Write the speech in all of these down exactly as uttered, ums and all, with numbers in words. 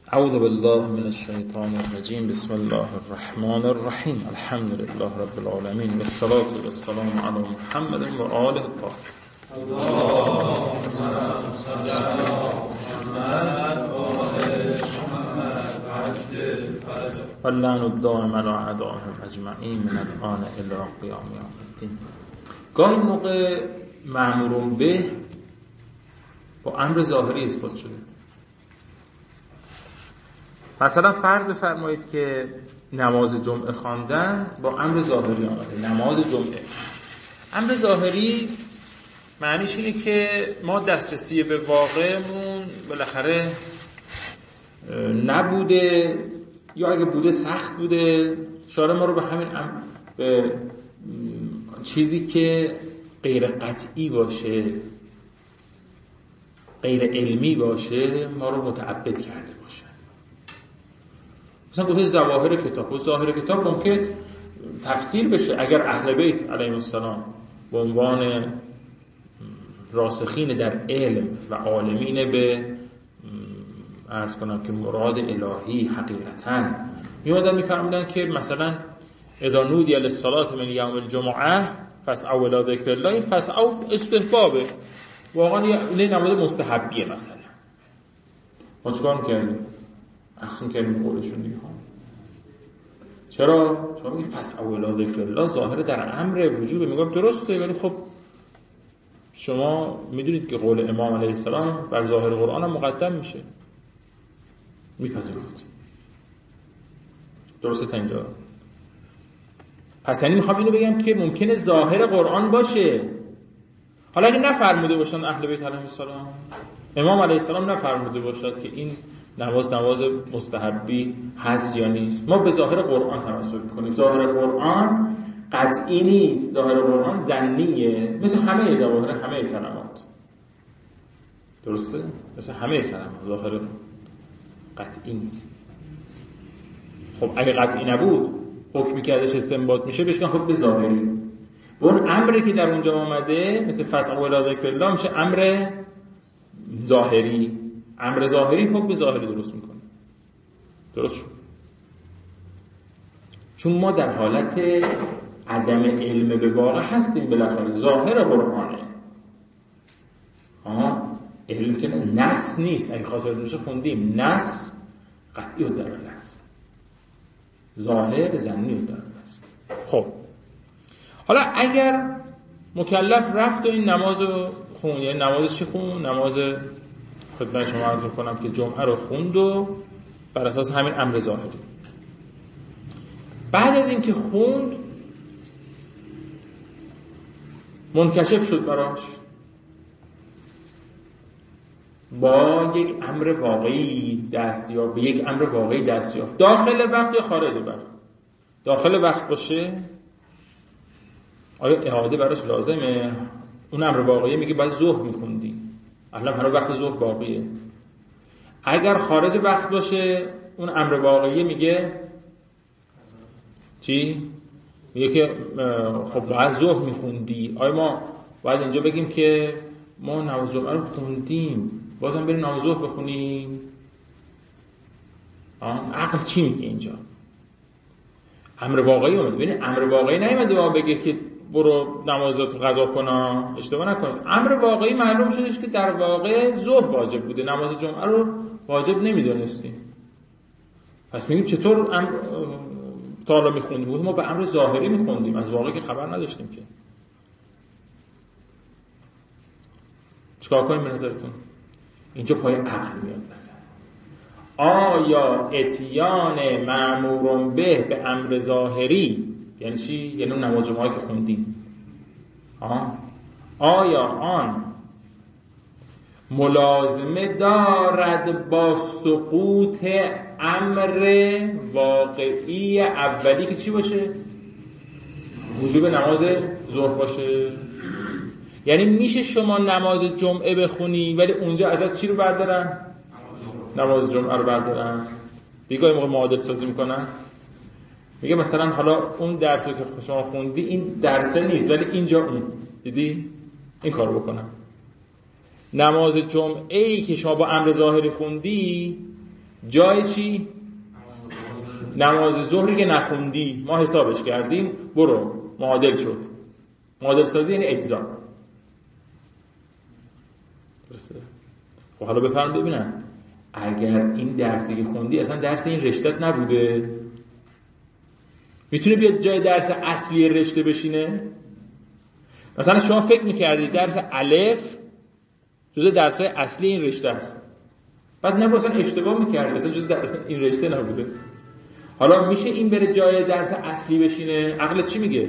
اعوذ بالله من الشیطان الرجیم. بسم الله الرحمن الرحیم. الحمد لله رب العالمین و الصلاة والسلام علی محمد و آله الطاهرین. اللهم صل علی محمد و آل محمد و اللعن الدائم علی اعدائهم اجمعین من الآن الی قیام یوم الدین. گاهی موقع مأمور به با امر ظاهری اثبات شده. مثلا فرض بفرمایید که نماز جمعه خواندن با امر ظاهری آمده. نماز جمعه امر ظاهری معنیش اینه که ما دسترسی به واقعمون بالاخره نبوده، یا اگه بوده سخت بوده. شارع ما رو به همین ام... به چیزی که غیر قطعی باشه، غیر علمی باشه، ما رو متعبد کرده باشه. مثلا گفته ظواهر کتاب و ظاهر کتاب ممکن تفسیر بشه اگر اهل بیت علیهم السلام به عنوان راسخین در علم و عالمین به عرض کنم که مراد الهی حقیقتاً میومدن میفرمودن که مثلا اذا نودی للصلاة من یوم الجمعه فاسعوا الی ذکر الله فاسعوا استحبابه، واقعا یه نماز مستحبیه. مثلا ما چیکار می‌کردیم؟ اقسم کردیم قولشون دیگه. چرا؟ چرا میگه فاسعوا الی ذکر الله ظاهر در امر وجوب. میگم درسته، ولی خب شما میدونید که قول امام علیه السلام بر ظاهر قرآن هم مقدم میشه. میپذیرفت. درسته تا اینجا؟ پس یعنی میخوام اینو بگم که ممکنه ظاهر قرآن باشه، حالا اگه نفرموده باشن اهل بیت علیهم السلام، امام علیه السلام نفرموده باشد که این نماز نماز مستحبی هست یا نیست، ما به ظاهر قرآن تمسک میکنیم. ظاهر قرآن قطعی نیست، ظاهر قرآن ظنیه، مثل همه ظواهر همه کلمات. درسته؟ مثل همه کلمات ظاهر قطعی نیست. خب اگه قطعی نبود حکمی که ازش استنباط میشه بهش میگن حکم ظاهری. و اون امری که در اونجا اومده مثل فاسعوا الی ذکر الله میشه امر ظاهری. امر ظاهری حکم ظاهری درست میکنه. درست شد؟ چون ما در حالت عدم علم به واقع هستیم. بالاخره ظاهر قرآنه، آها علم که نص نیست. اگه خاطرتون باشه خوندیم نص قطعی و دلاله است، ظاهر ظنی و دلاله است. خب حالا اگر مکلف رفت و این نمازو خون، یعنی نمازش چی خون؟ نماز خدمت شما عرض کنم که جمعه رو خوند و بر اساس همین امر ظاهری. بعد از اینکه خوند منکشف شد براش با یک امر واقعی دستیاب، به یک امر واقعی دستیاب، داخل وقت یا خارج وقت. داخل وقت باشه آیا اعاده براش لازمه؟ اون امر واقعی میگه باید ظهر میخوندی، اصلا هر وقت ظهر باقیه. اگر خارج وقت باشه اون امر واقعی میگه چی؟ میگه که خب باید ظهر میخوندی. آیا ما باید اینجا بگیم که ما نماز جمعه رو خوندیم بازم بریم نماز ظهر بخونیم؟ عقل چی میگه اینجا؟ امر واقعی اومده. ببین امر واقعی نیومده ما بگه که برو نمازاتو قضا کنا، اشتباه نکنید. امر واقعی معلوم شدش که در واقع ظهر واجب بوده، نماز جمعه رو واجب نمیدونستیم. پس میگیم چطور امر تعالی میخوندیم؟ ما به امر ظاهری میخوندیم، از واقعی که خبر نداشتیم که. چیکار کنیم به نظرتون؟ اینجا پای عقل میاد. مثلا آیا اتیان مأمور به به امر ظاهری یعنی چی؟ یعنی اون نماز جمعه که خوندیم، آه. آیا آن ملازمه دارد با سقوط امر واقعی اولی که چی باشه؟ وجوب نماز ظهر باشه. یعنی میشه شما نماز جمعه بخونی ولی اونجا ازت چی رو بردارن؟ نماز جمعه رو بردارن. دیگه موقع معادل سازی میکنن، میگه مثلا حالا اون درسی که شما خوندی این درس نیست ولی اینجا اون، دیدی؟ این کارو بکنم. نماز جمعه ای که شما با امر ظاهری خوندی جای چی؟ نماز ظهری که نخوندی ما حسابش کردیم، برو معادل شد. معادل سازی یعنی اجزا. درسته؟ خب حالا بفرم ببینم اگر این درسی که خوندی اصلا درس این رشته‌ت نبوده، میتونه بیاد جای درس اصلی رشته بشینه؟ مثلا شما فکر میکردی درس الف جزء درس‌های اصلی این رشته است، بعد نه مثلا اشتباه میکردی مثلا جزء این رشته نبوده. حالا میشه این بره جای درس اصلی بشینه؟ عقلت چی میگه؟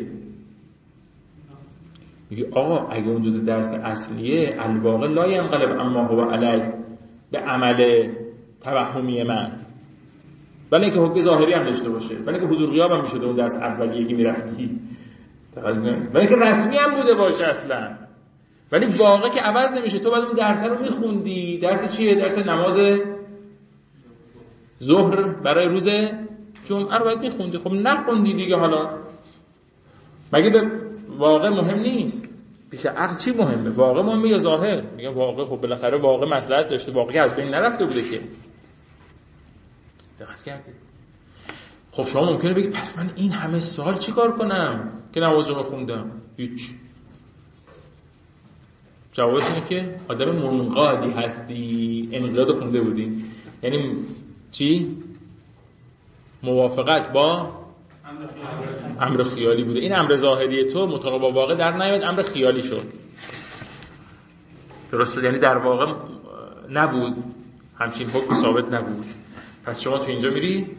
میگه آقا اگه اون جزء درس اصلیه الواقع لا ینقلب اما هو علی به عمل توهمی من، ولی اینکه حکم ظاهری هم داشته باشه، ولی اینکه حضور غیاب هم میشده اون درس اولیه که میرفتی، ولی اینکه رسمی هم بوده باشه اصلا، ولی واقع که عوض نمیشه. تو بعد اون درس رو میخوندی. درس چیه؟ درس نماز ظهر برای روز جمعه رو باید میخوندی. خب نخوندی دیگه. حالا مگه به واقع مهم نیست؟ پیش عقل چی مهمه؟ واقع مهمه یا ظاهر؟ میگم واقع. خب بالاخره واقع مصلحت داشته، واقعی از بین نرفته بوده که. دقت کردید؟ خب شما ممکنه بگید پس من این همه سال چی کار کنم که نماز رو خوندم؟ هیچ. جوابش اینه که آدم منقادی هستی، انقیاد خونده بودی. یعنی چی؟ موافقت با امر خیالی بوده. این امر ظاهری تو مطابق با واقع در نیامد، امر خیالی شد. درست؟ یعنی در واقع نبود، همچین حکم ثابت نبود. پس شما تو اینجا میری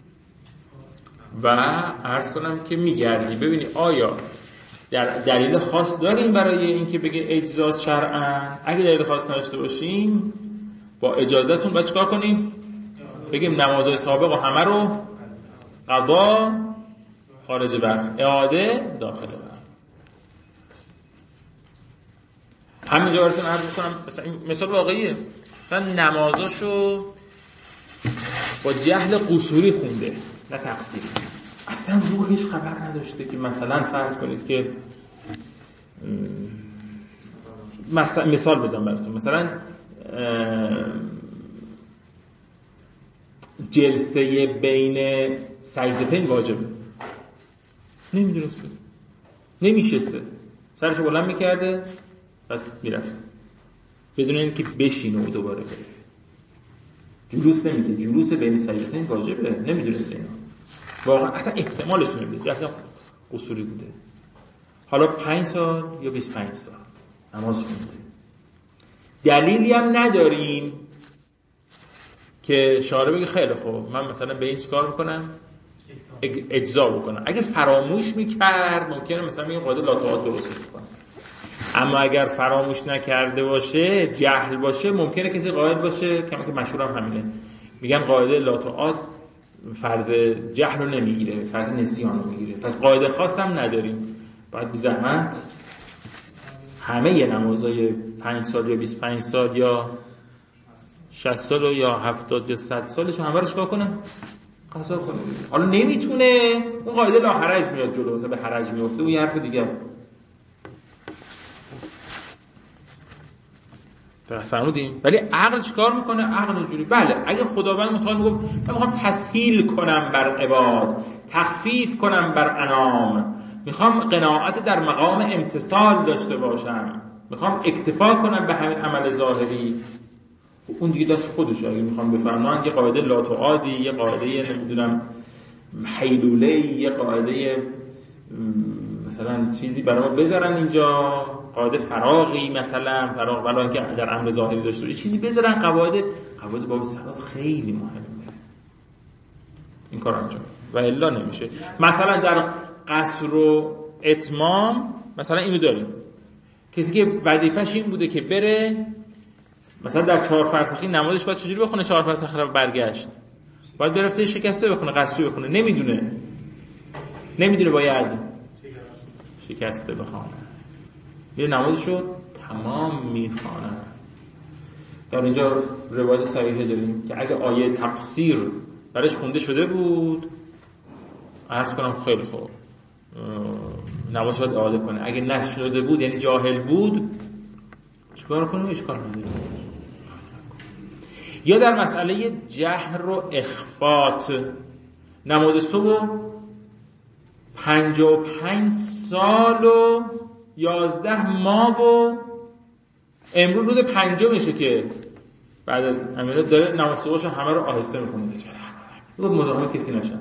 و عرض کنم که میگردی ببینی آیا در دلیل خاص داریم برای اینکه بگه اجزاز شرعاً. اگه دلیل خاص نداشته باشیم با اجازهتون باید چیکار کنیم؟ بگیم نمازهای سابق و همه رو قضا خارج وقت، اعاده داخل وقت. همینجا براتون عرض می‌کنم مثلا مثال واقعیه. مثلا نمازاشو با جهل قصوری خونده، نه تقصیری. اصلا روحش خبر نداشته که مثلا فرض کنید که مثلا مثال بزنم براتون، مثلا جلسه بین سجدتین واجبه، نمیدونسته، نمیشسته، سرشو بلند میکرده بعد میرفت بدون اینکه بشینه و دوباره بره. جلوس نمیگه، جلوس بین سجدتین واجبه، نمیدونسته اینا، واقعا اصلا احتمالش نمیده، اصلا قصوری بوده. حالا پنج سال یا بیست و پنج سال نماز خونده، دلیلی هم نداریم که شارع بگه خیلی خوب من مثلا به این چیکار میکنم، اجزا بکنم. اگه فراموش میکرد ممکنه مثلا میگم قاعده لا تعاد درست کنم، اما اگر فراموش نکرده باشه، جهل باشه، ممکنه کسی قائل باشه کما که مشهور هم همینه، میگن قاعده لا تعاد فرض جهل رو نمیگیره، فرض نسیان رو میگیره. پس قاعده خاص هم نداریم. باید بی زحمت همه ی نمازهای پنج سال یا بیست و پنج سال یا شصت سال یا هفتاد یا صد سالش همه رو چکار کنه؟ قضا کنه. حالا نمیتونه، اون قاعده لا حرج میاد جلو، مثلا به حرج میفته، اون یه حرف دیگه است. فرمودیم؟ ولی عقل چیکار میکنه؟ عقل اونجوری بله اگه خداوند متعال میگه من میخوام تسهیل کنم بر عباد، تخفیف کنم بر انام، میخوام قناعت در مقام امتثال داشته باشم، میخوام اکتفا کنم به همین عمل ظاهری، اون دیگه دست خودشه. اگه میخوام بفرمان یه قاعده لا تعادی، یه قاعده نمیدونم حیلوله، یه قاعده مثلا چیزی برای ما بذارن اینجا، قاعده فراغی مثلا، فراغ برای اینکه در امر ظاهری داشته باشه چیزی بذارن، قواعد قواعد باب صلات خیلی مهمه، این کار انجام و الا نمیشه. مثلا در قصر و اتمام مثلا اینو داریم، کسی که وظیفش این بوده که بره مثلا در چهار فرسخی نمازش باید چجوری بخونه، چهار فرسخ رو برگشت باید برفته شکسته بخونه، قصری بخونه، نمیدونه نمیدونه باید شکسته بخونه، یه نمازشو تمام میخوانه. در اینجا روایت صحیحه داریم که اگه آیه تقصیر برش خونده شده بود عرض کنم خیلی خوب نمازش باید اعاده کنه، اگه نشده بود یعنی جاهل بود چیکار کنه؟ اشکال نداره. یا در مسئله جهر و اخفات، نماز صبح پنجاه و پنج سال و یازده ماه و امروز روز پنجمشه که بعد از امیرات داره نماز صبحش همه رو آهسته میکنه، رو مزاحم کسی نشن.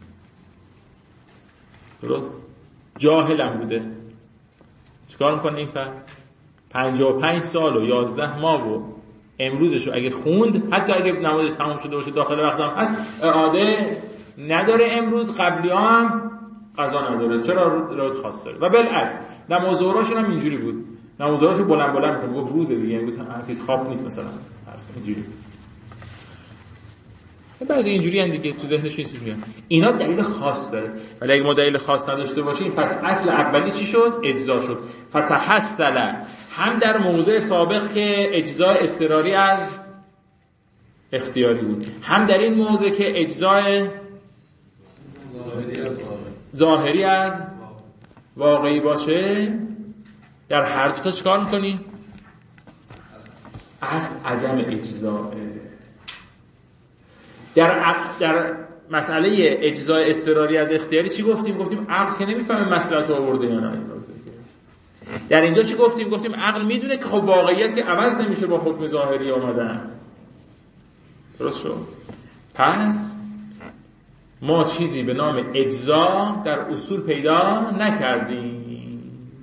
درست؟ جاهلم بوده. چیکار میکنه این فرد؟ پنجاه و پنج سال و یازده ماه و امروزشو اگه خوند، حتی اگه نمازش تمام شده باشه داخل وقت هم هست، اعاده نداره. امروز قبلی هم قضا نداره. چرا؟ رعایت خاص داره. و بالعکس نماز ظهرشون هم اینجوری بود، نماز ظهرشو بلند بلند میکنه، گفت روزه دیگه، امروز هر کس خواب نیست مثلا، اینجوری. بعضی اینجوری ان دیگه، تو ذهنش این چیزی میاد. اینا دلیل خاص داره. ولی اگه ما دلیل خاص نداشته باشیم، پس اصل اولی چی شد؟ اجزا شد. فتحصل، هم در موضع سابق که اجزا اضطراری از اختیاری بود، هم در این موضع که اجزا ظاهری از واقعی باشه. در هر دو تا چیکار میکنی؟ اصل عدم اجزا. در در مسئله اجزای اضطراری از اختیاری چی گفتیم؟ گفتیم عقل که نمیفهمه مصلحت رو آورده یا نه. در اینجا چی گفتیم؟ گفتیم عقل میدونه که خب واقعیت که عوض نمیشه با حکم ظاهری آمدن. درست شد؟ پس ما چیزی به نام اجزا در اصول پیدا نکردیم.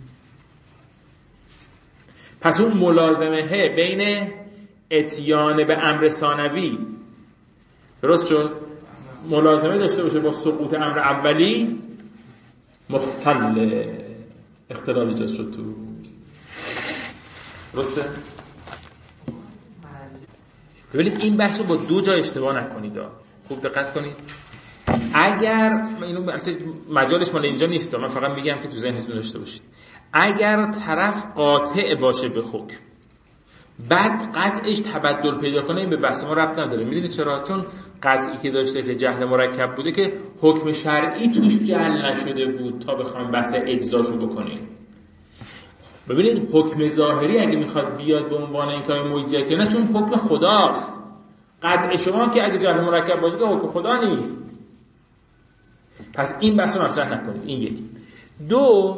پس اون ملازمه بین اتیان به امر ثانوی، درست شد، ملازمه داشته باشه با سقوط امر اولی، مختل اختلال ایجاد شد تو. درسته؟ ببینید این بحث رو با دو جا اشتباه نکنید، خوب دقت کنید. اگر اینو مجالش مال اینجا نیست، من فقط میگم که تو ذهنتون داشته باشید. اگر طرف قاطع باشه به حکم، بعد قطعش تبدل پیدا کنه، این به بحث ما ربط نداره. میدونید چرا؟ چون قطعی که داشته که جهل مرکب بوده که حکم شرعی توش جعل نشده بود تا بخوایم بحث اجزاشو بکنیم. ببینید حکم ظاهری اگه میخواد بیاد به عنوان این کار معجزه‌ایه یا نه، چون حکم خداست. قطع شما که اگه جهل مرکب باشه که حکم خدا نیست. پس این بحث رو مطرح نکنید. این یک. دو،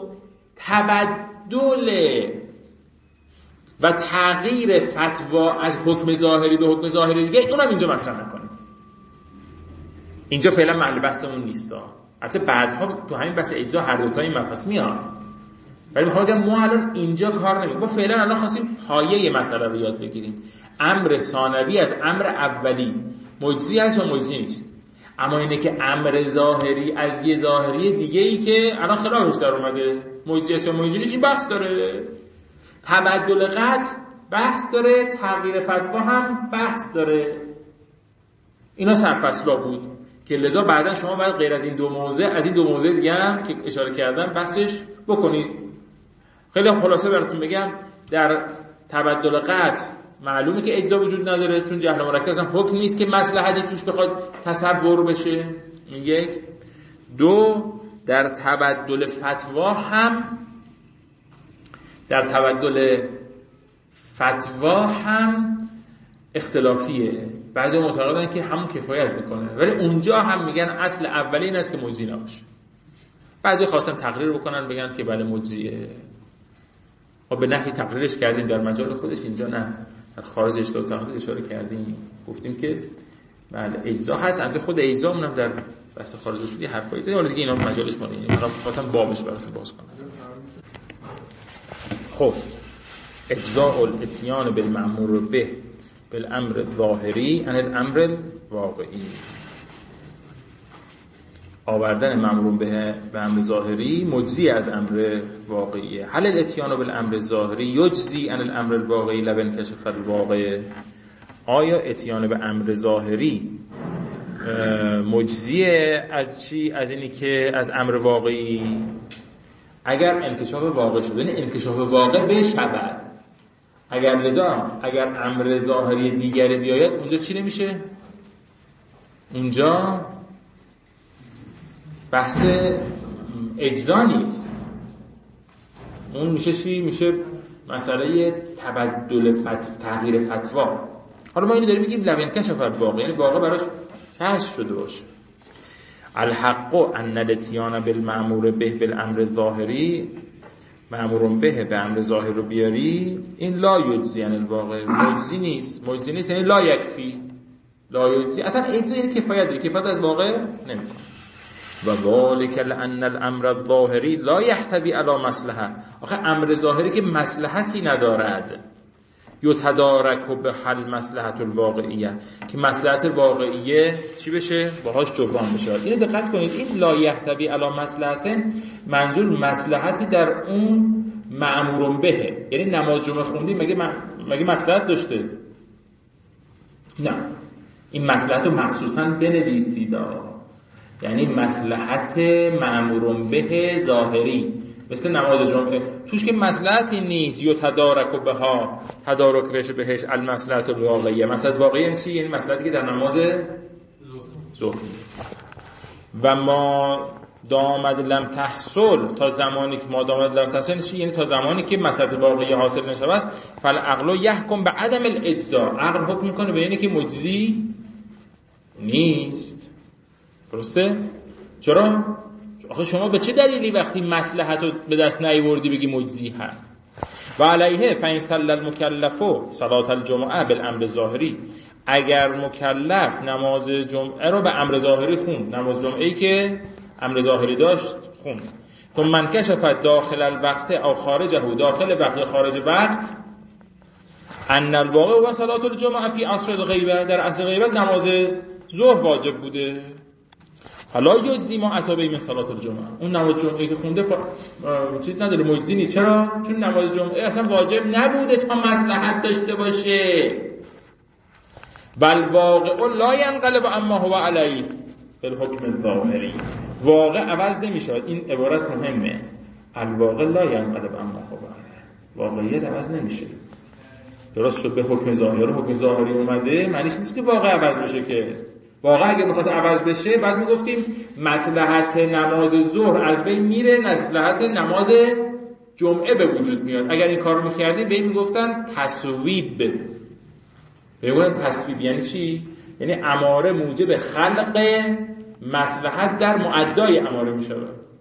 تبدل و تغییر فتوا از حکم ظاهری به حکم ظاهری دیگه، اونم اینجا مطرح نکنید. اینجا فعلا محل بحثمون نیست. البته بعدها تو همین بحث اجزا هر دو تا این مبحث میاد، ولی میخوام بگم ما الان اینجا کار نمی‌کنیم. ما فعلا الان خواستیم پایه مسئله رو یاد بگیریم. امر ثانوی از امر اولی مجزی هست و مجزی نیست. اما اینه که امر ظاهری از یه ظاهری دیگه‌ای که الان خلافش در اومده، مجزی است و مجزی نیست، بحث داره. تبدل قطع بحث داره، تغییر فتوا هم بحث داره. اینا سرفصلا بود که لذا بعدا شما باید غیر از این دو موضع، از این دو موضع دیگه هم که اشاره کردم بحثش بکنید. خیلی خلاصه براتون بگم، در تبدل قطع معلومه که اجزا وجود نداره، چون جهل مرکب اصلا حکم نیست که مصلحتی توش بخواد تصور بشه. یک. دو، در تبدل فتوا هم در تبدل فتوا هم اختلافیه. بعضی معتقدن که همون کفایت میکنه، ولی اونجا هم میگن اصل اولی این است که مجزی نباشه. بعضی خواستن تقریر بکنن بگن که بله مجزیه. ما به نحوی تقریرش کردیم در مجال خودش، اینجا نه. در خارج اشتباه تقریر اشاره کردیم، گفتیم که بله اجزا هست. البته خود اجزا مونم در بحث خارج شدی حرفایی زدیم، ولی دیگه اینا مجالش ما نیست. من خواستم بابش براتون باز کنم. خب اجزاء الاتیان بالمأمور به بالامر الظاهری عن الامر الواقعی، آوردن مأمور به به امر ظاهری مجزی از امر واقعی. هل الاتیان بالامر الظاهری یجزی عن الامر الواقعی لبن کشف الواقع؟ آیا اتیان به امر ظاهری مجزی از چی؟ از اینی که از امر واقعی، اگر انکشاف واقع شد، یعنی انکشاف واقع بشود. اگر لذا اگر امر ظاهری دیگری بیاید، اونجا چی نمیشه؟ اونجا بحث اجزا نیست. اون میشه چی؟ میشه مسئله تبدل فتو، تغییر فتوا. حالا ما اینو داریم میگیم لو انکشف الواقع، یعنی واقع براش کشف شده باشه. الحق ان الاتیان بالمأمور به بالامر الظاهری، مأمور به به امر ظاهر رو بیاری، این لا یجزی عن الواقع، مجزی نیست. مجزی نیست یعنی لا یکفی، لا یجزی، اصلا اجزا یعنی کفایت داره، کفایت از واقع نمیکنه. و ذالک لان الامر الظاهری لا یحتوی علی مصلحه، آخه امر ظاهری که مصلحتی ندارد، یتدارک به حل مصلحت الواقعیه، که مصلحت واقعیه چی بشه؟ باهاش جبران بشه. اینو دقت کنید، این لا یحتوی علی مصلحت منظور مصلحتی در اون مأمور به، یعنی نماز جمعه خوندیم مگه مگه مصلحت داشته؟ نه، این مصلحت رو مخصوصا بنویسید، یعنی مصلحت مأمور به ظاهری مثل نماز جمعه، توش که مصلحتی نیست. یا تدارک بها، تدارک بشه بهش المصلحت الواقعیه. مصلحت واقعی یعنی چی؟ یعنی مصلحتی که در نماز ظهر. و ما دامد لم تحصل، تا زمانی که ما دامد لم تحصل چی؟ یعنی تا زمانی که مصلحت واقعی حاصل نشود، فالعقل یحکم به عدم الاجزا، عقل حکم میکنه به اینه که مجزی نیست. درسته؟ چرا؟ آخه شما به چه دلیلی وقتی مصلحت رو به دست نیاوردی بگی مجزی هست؟ و علیه فین صلی المکلف صلاه الجمعه بالامر ظاهری، اگر مکلف نماز جمعه رو به امر ظاهری خوند، نماز جمعه‌ای که امر ظاهری داشت خوند، ثم من کشف داخل الوقت او خارجه، داخل وقت یا خارج وقت، ان الواقع و صلاه الجمعه فی عصر الغیبه، در عصر غیبت نماز ظهر واجب بوده. حالا یجزی ما عتابه من صلاه الجمعه، اون نماز جمعه که خونده فا... چیز نداره، مجزی نیست. چرا؟ چون نماز جمعه اصلا واجب نبوده تا مصلحت داشته باشه. بل واقع لا ينقلب اما هو علیه بالحکم الظاهری، واقع عوض نمیشه. این عبارت مهمه، الواقع لا ينقلب اما هو علیه، واقعیت عوض نمیشه. درست شد به حکم ظاهری، حکم ظاهری اومده معنیش نیست که واقع عوض بشه، که واقعا اگه می‌خواست عوض بشه بعد میگفتیم مصلحت نماز ظهر از بین میره، مصلحت نماز جمعه به وجود میاد. اگر این کارو می‌کردیم به این میگفتن تصویب. بگوین تصویب یعنی چی؟ یعنی اماره موجب خلق مصلحت در معدای اماره میشه،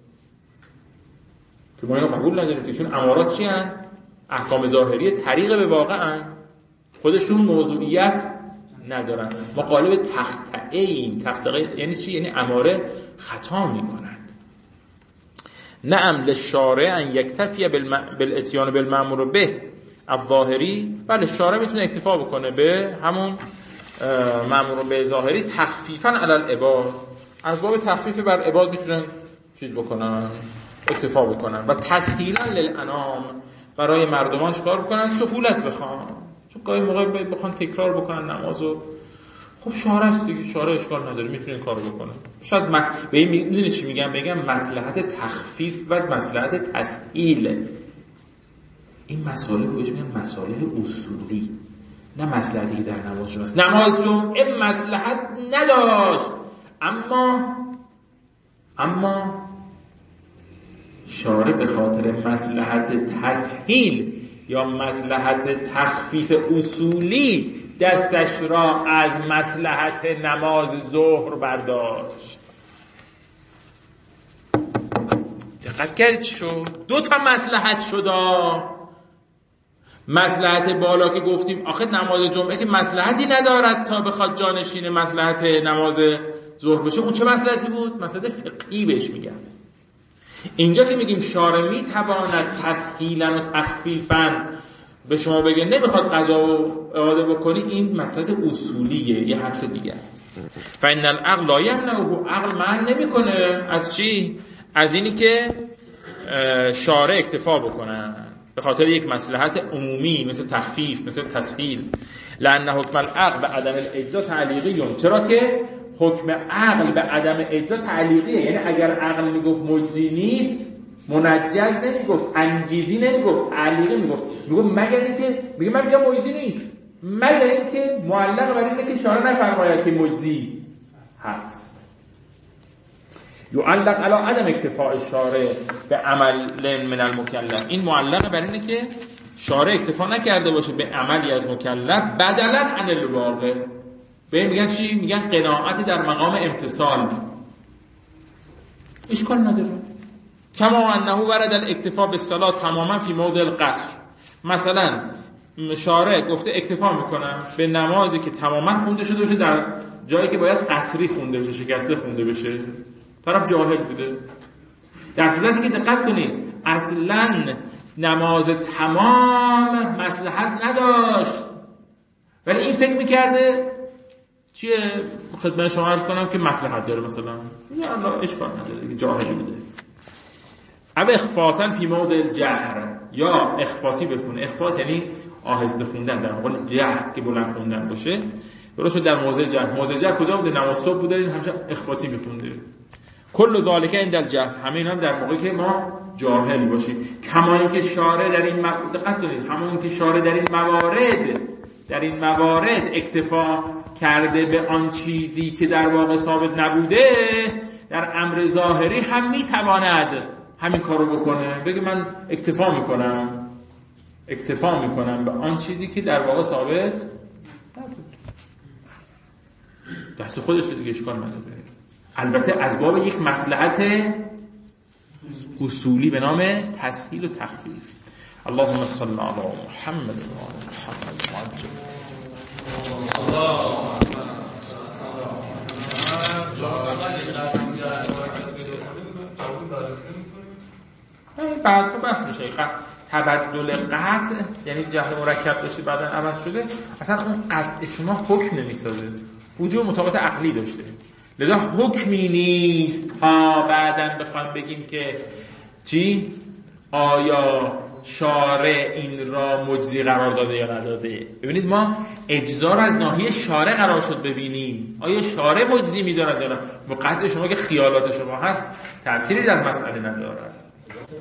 که ما اینو قبول نداریم، که چون امارات چی هن؟ احکام ظاهری طریق به واقع هن، خودشون موضوعیت ندارن. ما قالب تخطئه ایم. تخطئه یعنی چی؟ یعنی اماره خطا میکنند. نعم للشارع ان یکتفی بالاتیان بالمأمور به الظاهری، بله شارع میتونه اکتفا بکنه به همون مأمور به ظاهری تخفیفا علی العباد، از باب تخفیف بر عباد میتونن چیز بکنن، اکتفا بکنن. و تسهیلا للانام، برای مردمان چیکار بکنن؟ سهولت بخوان، چون گاهی موقع بخوان تکرار بکنن نمازو، خب شارع است دیگه، شارع اشکال نداره میتونه این کارو بکنه. شاید من به این میدونی چی میگم؟ بگم مصلحت تخفیف و مصلحت تسهیل، این مسائل رو بهش میگن مصالح اصولی، نه مصلحتی که در نماز جمعه است. نماز جمعه مصلحت نداشت، اما اما شارع به خاطر مصلحت تسهیل یا مصلحت تخفیف اصولی دستش را از مصلحت نماز ظهر برداشت. دقت کردید چی شد؟ دو تا مصلحت شد. مصلحت بالا که گفتیم آخه نماز جمعه که مصلحتی ندارد تا بخواد جانشین مصلحت نماز ظهر بشه، اون چه مصلحتی بود؟ مصلحت فقهی بهش میگن. اینجا که میگیم شارع میتواند تسهیلا و تخفیفا به شما بگه نمیخواد قضا و اعاده بکنی، این مصلحت اصولیه، یه حرف دیگه. فإن العقل لا يمنعه، عقل منع نمیکنه از چی؟ از اینی که شارع اکتفا بکنه به خاطر یک مصلحت عمومی مثل تخفیف، مثل تسهیل. لأن حکم العقل به عدم الاجزا تعلیقی، چرا که حکم عقل به عدم اجزا تعلیقیه، یعنی اگر عقل میگفت مجزی نیست، منجز نمیگفت، انجیزی نمیگفت، تعلیقی میگفت، میگفت مگر اینکه میگه من میگم مجزی نیست، مگر اینکه معلق بر اینه که شارع نفرماید که مجزی هست. یعلق علی عدم اکتفاء الشارع به عمل من المکلف، این معلق بر اینه که شارع اکتفا نکرده باشه به عملی از مکلف بدلا عن الواقع، به میگن چی؟ میگن قناعت در مقام امتثال، اشکال نداره. کما انه ورد الاکتفا بالصلاه تماما فی موضع القصر، مثلا شارع گفته اکتفا میکنم به نمازی که تماما خونده شده باشه در جایی که باید قصری خونده بشه، شکسته خونده بشه، طرف جاهل بوده، در صورتی که دقت کنید اصلا نماز تمام مصلحت نداشت، ولی این فکر میکرده چیه؟ خدمت شما عرض کنم که مصلحت داره، مثلا یا الله اشکال نداره دیگه، جاهل بوده. او اخفاتا فی موضع الجهر، یا اخفاتی بکنه، اخفات یعنی آهسته خوندن، در مقابل جهر که بلند خوندن باشه. درست در موضع جهر، موضع جهر کجا بوده؟ نماز صبح بوده، این همیشه اخفاتی میخونده. کل ذالک عند الجهل، همین هم در موقعی که ما جاهل باشیم. کما اینکه شارع در این موارد، دقت کنید، همون اینکه شارع در این موارد در این موارد اکتفا کرده به آن چیزی که در واقع ثابت نبوده، در امر ظاهری هم میتواند همین کارو بکنه، بگه من اکتفا میکنم اکتفا میکنم به آن چیزی که در واقع ثابت نبود، دست خودش دیگه، اشکال نداره. البته از باب یک مصلحت اصولی به نام تسهیل و تخفیف. اللهم صل علی محمد و آل محمد وعجل. بعد بحث میشه تبدل قطع، یعنی جهل مرکب داشته بعدن عوض شده، اصلا اون قطع شما حکم نمیسازه، وجود مطابقت عقلی داشته، لذا حکمی نیست تا بعدن بخوام بگیم که چی؟ آیا شارع این را مجزی قرار داده یا نداده. ببینید ما اجزا را از ناحیه شارع قرار شد ببینیم، آیا شارع مجزی میدارد یا نه. با قطع شما که خیالات شما هست تأثیری در مسئله ندارد.